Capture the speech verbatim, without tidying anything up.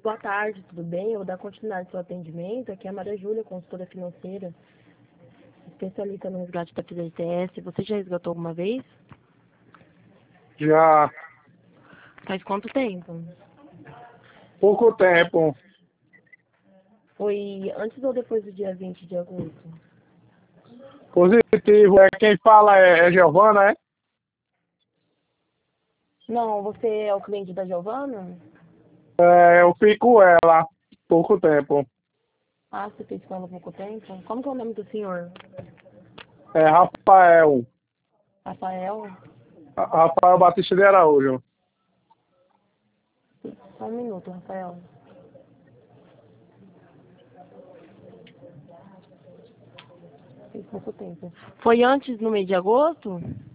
Boa tarde, tudo bem? Eu vou dar continuidade ao seu atendimento. Aqui é a Maria Júlia, consultora financeira, especialista no resgate da F G T S. Você já resgatou alguma vez? Já Faz quanto tempo? pouco tempo. Foi antes ou depois do dia vinte de agosto? Positivo. É, quem fala é, é Giovana, é? Não, você é o cliente da Giovana? É, eu fico ela. Pouco tempo. Ah, você fez com ela há pouco tempo? Como que é o nome do senhor? É Rafael. Rafael? Ra- Rafael Batista de Araújo. Só um minuto, Rafael. Fez pouco tempo. Foi antes no mês de agosto?